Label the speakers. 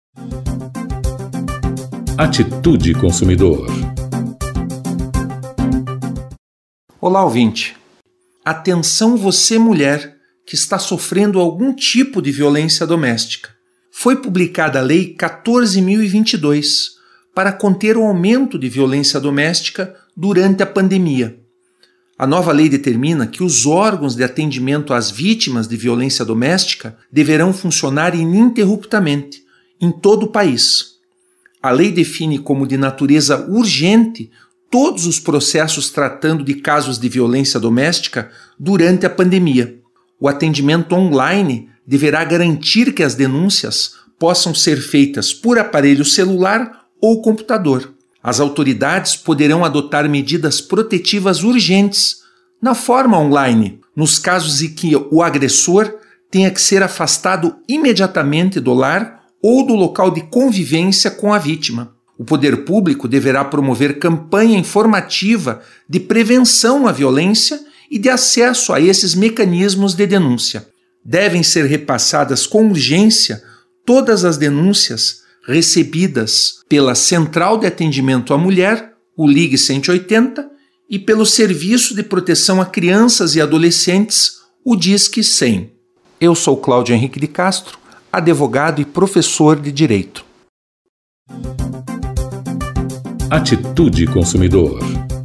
Speaker 1: Atitude Consumidor.
Speaker 2: Olá, ouvinte. Atenção você, mulher, que está sofrendo algum tipo de violência doméstica. Foi publicada a Lei 14.022 para conter o aumento de violência doméstica durante a pandemia. A nova lei determina que os órgãos de atendimento às vítimas de violência doméstica deverão funcionar ininterruptamente em todo o país. A lei define como de natureza urgente todos os processos tratando de casos de violência doméstica durante a pandemia. O atendimento online deverá garantir que as denúncias possam ser feitas por aparelho celular ou computador. As autoridades poderão adotar medidas protetivas urgentes na forma online, nos casos em que o agressor tenha que ser afastado imediatamente do lar ou do local de convivência com a vítima. O poder público deverá promover campanha informativa de prevenção à violência e de acesso a esses mecanismos de denúncia. Devem ser repassadas com urgência todas as denúncias recebidas pela Central de Atendimento à Mulher, o Ligue 180, e pelo Serviço de Proteção a Crianças e Adolescentes, o Disque 100. Eu sou Cláudio Henrique de Castro, advogado e professor de Direito.
Speaker 1: Atitude Consumidor.